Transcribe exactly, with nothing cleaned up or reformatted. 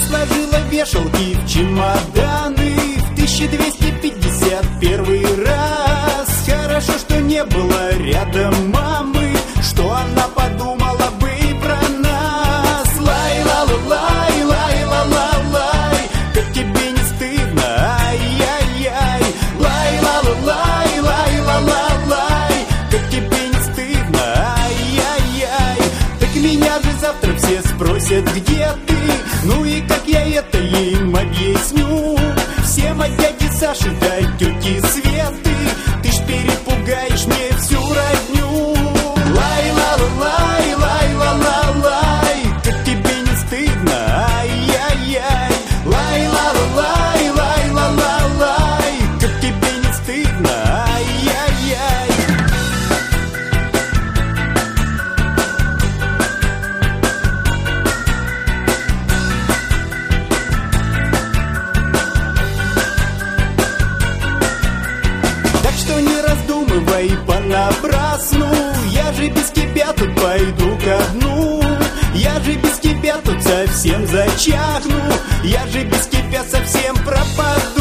сложила вешалки в чемоданы в тысяча двести пятьдесят первый раз. Хорошо, что не было рядом мамы, что она подумала бы и про нас. Лай-ла-ла-лай, лай-ла-ла-лай, как тебе не стыдно, ай-яй-яй. Лай-ла-ла-лай, лай-ла-ла-лай, как тебе не стыдно, ай-яй-яй. Так меня же завтра все спросят, где ты? Ну и как я это им объясню? Всем от дяди Саши до тети Светы, ты ж перепугаешь мне всю родню. Лай-ла-ла-лай, лай-ла-ла-лай, как тебе не стыдно, ай-яй-яй. Лай-ла-ла-лай, лай-ла-ла-лай, как тебе не стыдно, ай-яй-яй. Так что не раздумывай понапрасну, я же без тебя тут пойду ко дну. Я же без тебя тут совсем зачахну, я же без тебя совсем пропаду.